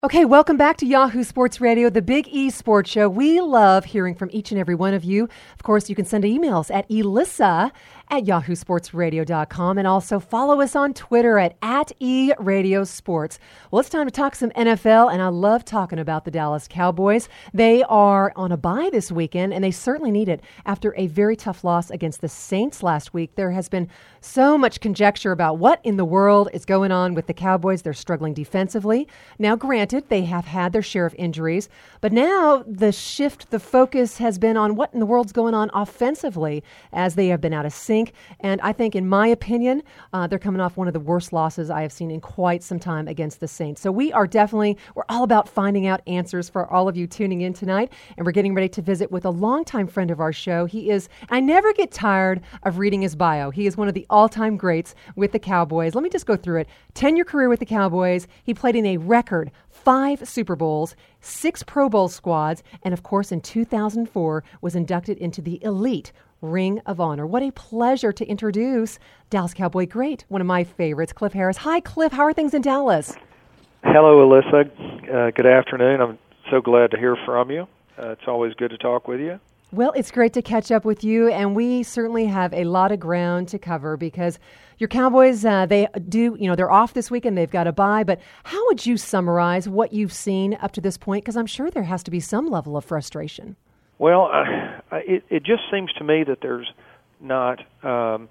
Okay, welcome back to Yahoo Sports Radio, the Big E Sports Show. We love hearing from each and every one of you. Of course, you can send emails at elissa@yahoosportsradio.com and also follow us on Twitter at @eradiosports. Well, it's time to talk some NFL, and I love talking about the Dallas Cowboys. They are on a bye this weekend, and they certainly need it after a very tough loss against the Saints last week. There has been so much conjecture about what in the world is going on with the Cowboys. They're struggling defensively. Now, granted, they have had their share of injuries, but now the focus has been on what in the world's going on offensively as they have been out of sync. And I think, in my opinion, they're coming off one of the worst losses I have seen in quite some time against the Saints. So we're all about finding out answers for all of you tuning in tonight. And we're getting ready to visit with a longtime friend of our show. I never get tired of reading his bio. He is one of the all-time greats with the Cowboys. Let me just go through it. 10-year career with the Cowboys. He played in a record 5 Super Bowls, 6 Pro Bowl squads, and of course in 2004 was inducted into the elite Ring of Honor. What a pleasure to introduce Dallas Cowboy great, one of my favorites, Cliff Harris. Hi, Cliff. How are things in Dallas? Hello, Alyssa. Good afternoon. I'm so glad to hear from you. It's always good to talk with you. Well, it's great to catch up with you, and we certainly have a lot of ground to cover because your Cowboys, they're off this weekend, they've got a bye, but how would you summarize what you've seen up to this point? Because I'm sure there has to be some level of frustration. Well, it just seems to me that there's not, the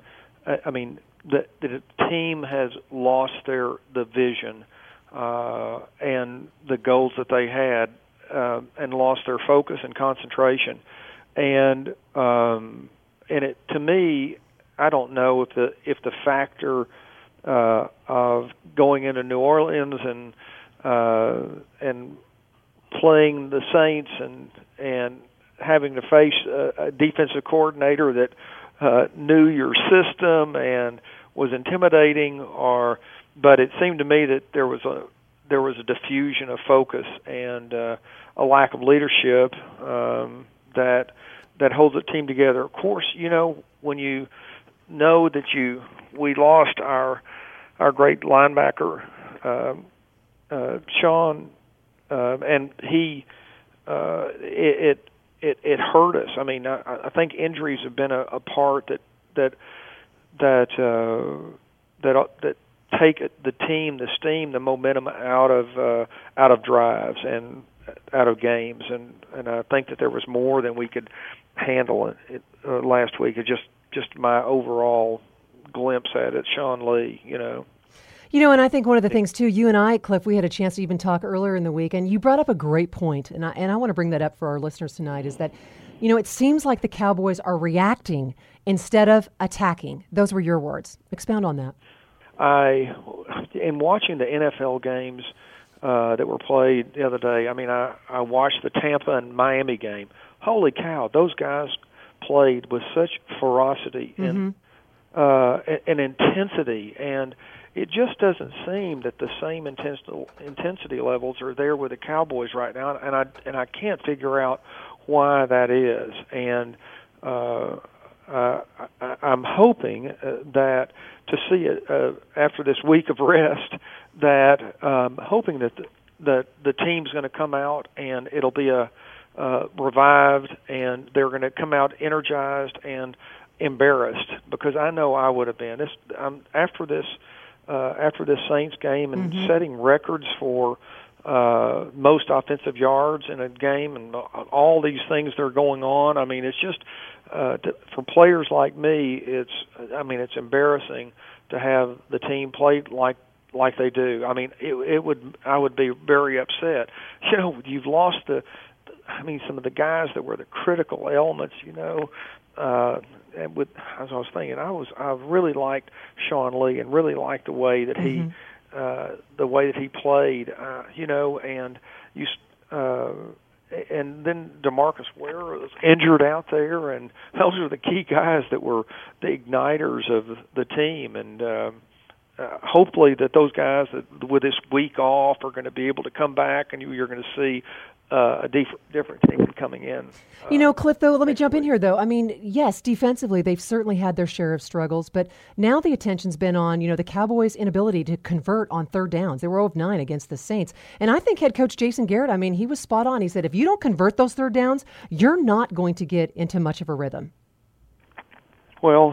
team has lost the vision and the goals that they had and lost their focus and concentration. And it, to me, I don't know if the factor of going into New Orleans and playing the Saints and having to face a defensive coordinator that knew your system and was intimidating, but it seemed to me that there was a diffusion of focus and a lack of leadership that holds the team together. Of course, when you know that we lost our great linebacker, Sean, and he it hurt us. I mean, I think injuries have been a part that take the team, the steam, the momentum out of drives and out of games, and I think that there was more than we could handle last week. It's just my overall glimpse at it, Sean Lee. And I think one of the things too, you and I, Cliff, we had a chance to even talk earlier in the week, and you brought up a great point, and I want to bring that up for our listeners tonight. Is that it seems like the Cowboys are reacting instead of attacking. Those were your words. Expound on that. In watching the NFL games that were played the other day, I watched the Tampa and Miami game. Holy cow, those guys played with such ferocity and intensity, and it just doesn't seem that the same intensity levels are there with the Cowboys right now, and I can't figure out why that is. And I'm hoping that to see it after this week of rest, that hoping that the team's going to come out and it'll be revived, and they're going to come out energized and embarrassed, because I know I would have been. After this Saints game and setting records for most offensive yards in a game and all these things that are going on. I mean, it's just for players like me, it's embarrassing to have the team play like they do. I mean, I would be very upset. You've lost some of the guys that were the critical elements. And as I was thinking, I really liked Sean Lee and really liked the way that he played. And then DeMarcus Ware was injured out there, and those are the key guys that were the igniters of the team. And hopefully that those guys that with this week off are going to be able to come back, and you're going to see a different team coming in. Cliff, though, let me jump in here, though. I mean, yes, defensively, they've certainly had their share of struggles, but now the attention's been on, the Cowboys' inability to convert on third downs. They were 0 of 9 against the Saints. And I think head coach Jason Garrett, he was spot on. He said, if you don't convert those third downs, you're not going to get into much of a rhythm. Well,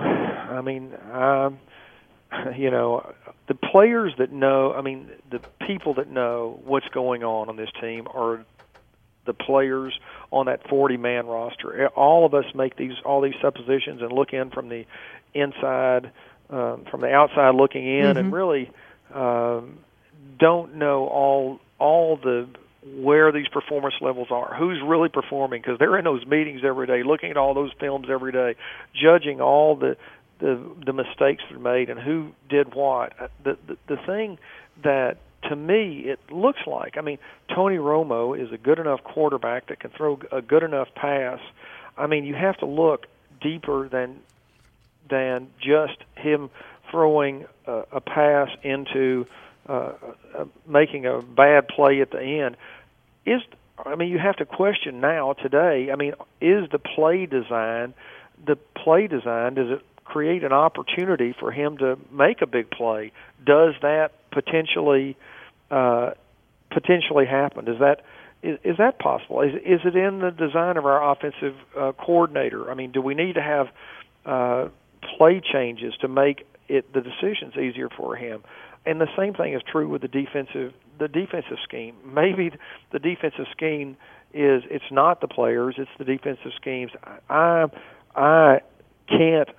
the players that know, the people that know what's going on this team are the players on that 40-man roster. All of us make all these suppositions and look in from the inside, from the outside looking in, and really don't know all the where these performance levels are, who's really performing, because they're in those meetings every day, looking at all those films every day, judging all the mistakes that are made and who did what. The thing that, to me, it looks like, Tony Romo is a good enough quarterback that can throw a good enough pass. You have to look deeper than just him throwing a pass into making a bad play at the end. You have to question now, today, is the play design, does it create an opportunity for him to make a big play? Does that potentially happen? Is that possible? Is it in the design of our offensive coordinator? Do we need to have play changes to make the decisions easier for him? And the same thing is true with the defensive scheme. Maybe the defensive scheme it's not the players, it's the defensive schemes. I can't.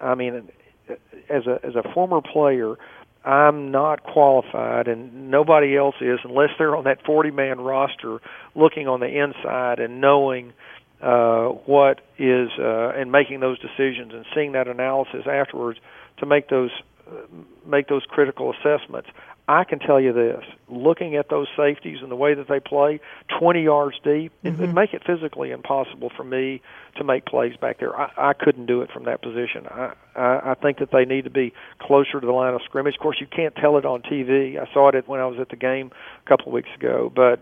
As a former player, I'm not qualified, and nobody else is, unless they're on that 40-man roster, looking on the inside and knowing what is and making those decisions and seeing that analysis afterwards to make those critical assessments. I can tell you this, looking at those safeties and the way that they play, 20 yards deep, it would make it physically impossible for me to make plays back there. I couldn't do it from that position. I think that they need to be closer to the line of scrimmage. Of course, you can't tell it on TV. I saw it when I was at the game a couple of weeks ago, but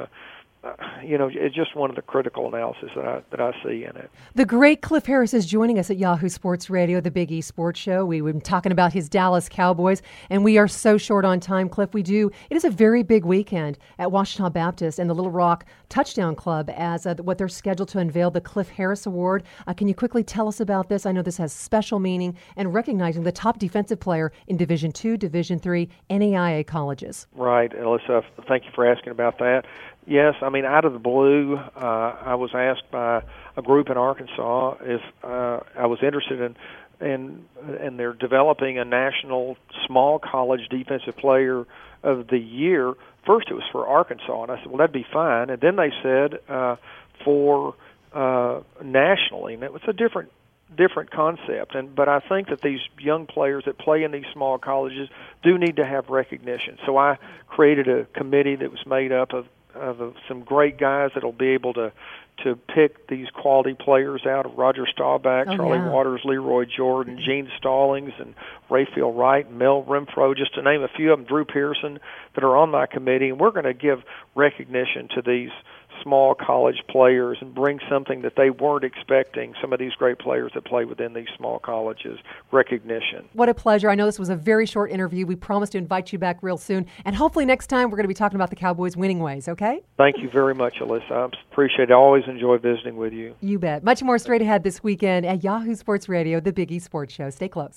it's just one of the critical analysis that I see in it. The great Cliff Harris is joining us at Yahoo Sports Radio, the Big E Sports Show. We've been talking about his Dallas Cowboys, and we are so short on time, Cliff. It is a very big weekend at Ouachita Baptist and the Little Rock Touchdown Club as what they're scheduled to unveil, the Cliff Harris Award. Can you quickly tell us about this? I know this has special meaning and recognizing the top defensive player in Division II, Division III, NAIA colleges. Right, Alyssa. Thank you for asking about that. Yes, out of the blue, I was asked by a group in Arkansas if I was interested in they're developing a national small college defensive player of the year. First, it was for Arkansas, and I said, well, that'd be fine. And then they said for nationally, and it was a different concept. But I think that these young players that play in these small colleges do need to have recognition. So I created a committee that was made up of some great guys that'll be able to pick these quality players out of Roger Staubach, Charlie Waters, Leroy Jordan, Gene Stallings, and Rayfield Wright, and Mel Renfro, just to name a few of them, Drew Pearson, that are on my committee. And we're going to give recognition to these small college players and bring something that they weren't expecting, some of these great players that play within these small colleges, recognition. What a pleasure. I know this was a very short interview. We promise to invite you back real soon. And hopefully next time we're going to be talking about the Cowboys' winning ways, okay? Thank you very much, Alyssa. I appreciate it. I always enjoy visiting with you. You bet. Much more straight ahead this weekend at Yahoo Sports Radio, the Big E Sports Show. Stay close.